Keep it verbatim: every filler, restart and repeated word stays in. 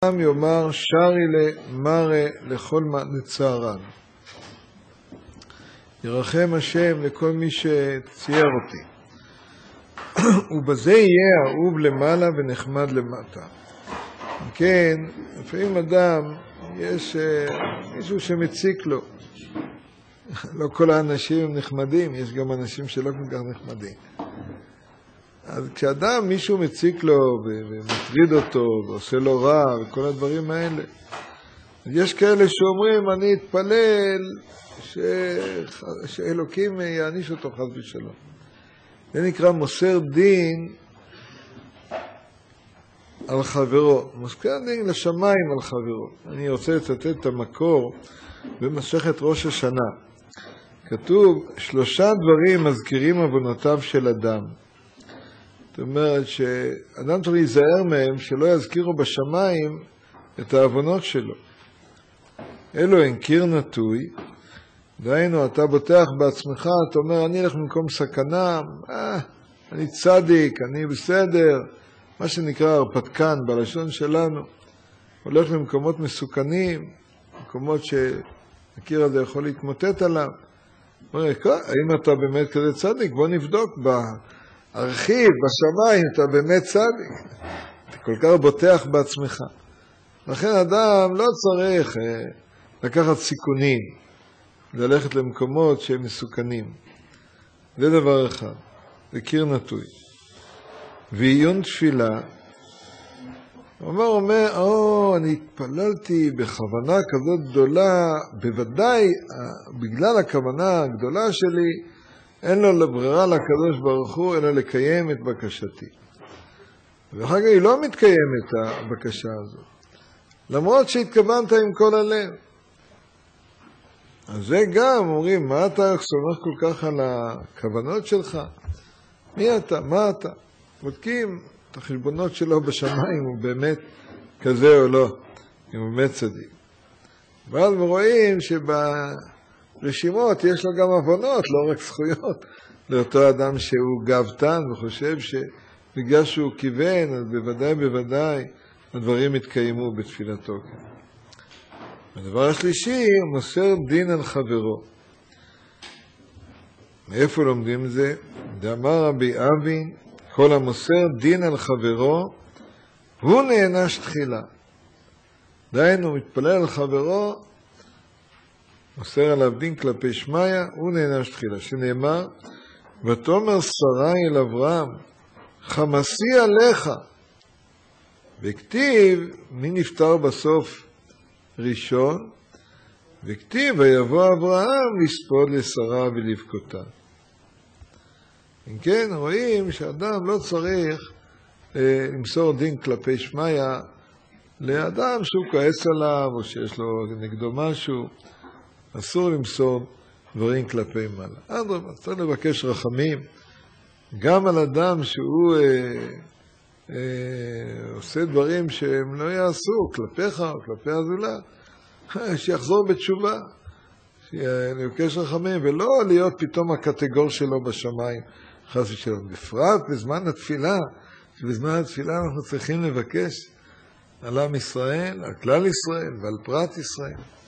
עם יאמר שרי למרא לכל לצערן. ירחם השם לכל מי שצייר אותי. ובזה יהיה אהוב למעלה ונחמד למטה. כן, לפעמים אדם, יש מישהו שמציק לו. לא כל האנשים הם נחמדים, יש גם אנשים שלא כל כך נחמדים. אז כשאדם, מישהו מציק לו ומטריד אותו ועושה לו רע וכל הדברים האלה, יש כאלה שאומרים, אני אתפלל ש... שאלוקים יעניש אותו חס ושלום. זה נקרא מוסר דין על חברו. מוסר דין לשמיים על חברו. אני רוצה לצטט את המקור במסכת ראש השנה. כתוב, שלושה דברים מזכירים עוונותיו של אדם. זאת אומרת שאדם צריך להיזהר מהם שלא יזכירו בשמיים את העוונות שלו. אלו אין קיר נטוי, דהיינו אתה בוטח בעצמך, אתה אומר אני אלך במקום סכנה, אה, אני צדיק, אני בסדר, מה שנקרא הרפתקן בלשון שלנו, הולך למקומות מסוכנים, מקומות שהקיר הזה יכול להתמוטט עליו. אומר, האם אתה באמת כזה צדיק? בוא נבדוק בה. ארחיב בשמיים, אתה באמת צדיק. אתה כל כך בוטח בעצמך. לכן אדם לא צריך אה, לקחת סיכונים, ללכת למקומות שהם מסוכנים. זה דבר אחד, זה קיר נטוי. ועיון תפילה, הוא אומר, אומר, או, אני התפללתי בכוונה כזאת גדולה, בוודאי, בגלל הכוונה הגדולה שלי, אין לו לברירה לקדוש ברוך הוא, אלא לקיים את בקשתי. ואחר כך היא לא מתקיימת הבקשה הזאת. למרות שהתכוונת עם כל הלב. אז זה גם, אומרים, מה אתה סומך כל כך על הכוונות שלך? מי אתה? מה אתה? בודקים את החשבונות שלו בשמיים, הוא באמת כזה או לא, אם הוא באמת צדיק. ואז רואים שב... רשימות, יש לו גם עוונות, לא רק זכויות, לאותו אדם שהוא גאוותן וחושב שבגלל שהוא כיוון, אז בוודאי בוודאי הדברים יתקיימו בתפילתו. הדבר השלישי, הוא מוסר דין על חברו. מאיפה לומדים את זה? דאמר רבי אבי, כל המוסר דין על חברו, הוא נענש תחילה. דהיינו, מתפלל על חברו, מוסר עליו דין כלפי שמיה, הוא נענש תחילה, שנאמר, ותאמר שרי אל אברהם, חמסי עליך, וכתיב, מי נפטר בסוף ראשון, וכתיב, ויבוא אברהם לספוד לשרה ולבכותה. אם כן, רואים שאדם לא צריך אה, למסור דין כלפי שמיה, לאדם שהוא כועס עליו, או שיש לו נגדו משהו, אסור למסור דברים כלפי מעלה. אדרבה, צריך לבקש רחמים, גם על אדם שהוא אה, אה, עושה דברים שהם לא יעשו, כלפיך או כלפי הזולה, שיחזור בתשובה, לבקש רחמים, ולא להיות פתאום הקטגור שלו בשמיים, חס ושלום. בפרט בזמן התפילה, שבזמן התפילה אנחנו צריכים לבקש על עם ישראל, על כלל ישראל ועל פרט ישראל.